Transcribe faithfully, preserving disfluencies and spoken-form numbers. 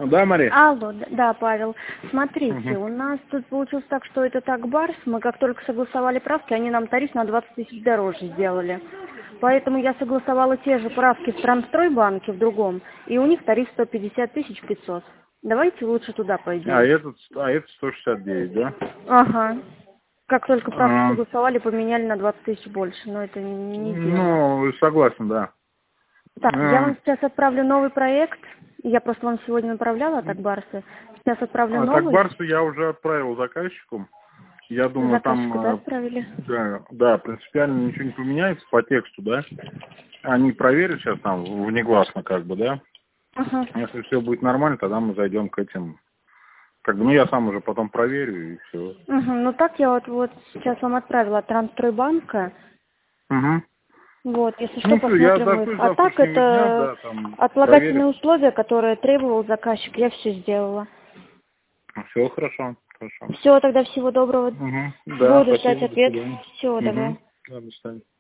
Да, Мария? Алло, д- да, Павел. Смотрите, Угу. у нас тут получилось так, что это так Барс. Мы как только согласовали правки, они нам тариф на двадцать тысяч дороже сделали. Поэтому я согласовала те же правки в Трансстройбанке, в другом, и у них тариф сто пятьдесят тысяч пятьсот. Давайте лучше туда А пойдем. этот, а это сто шестьдесят девять, да? Ага. Как только правки А, согласовали, поменяли на двадцать тысяч больше, но это не не дело. ну, согласен, да. Так, я А, вам сейчас отправлю новый проект. Я просто вам сегодня направляла так Барсы. Сейчас отправлю а так новый. Барсу я уже отправил заказчику. Я думаю, там, Заказчику, да, э, отправили? да, да, принципиально ничего не поменяется по тексту, да. Они проверят сейчас там внегласно, как бы, да. Ага. Если все будет нормально, тогда мы зайдем к этим. Как бы, ну, я сам уже потом проверю и все. Угу. Ну так я вот, вот сейчас вам отправила от Трансстройбанка. Угу. Вот, если что, Ну, все, я посмотрим их. дождусь А так завтрашнего дня, это да, там отлагательные проверю. условия, которые требовал заказчик, я все сделала. Все хорошо, хорошо. Все, тогда всего доброго. Угу. Да, Буду ждать спасибо, до ответ. свидания. Всего, давай. Угу. Да, до свидания.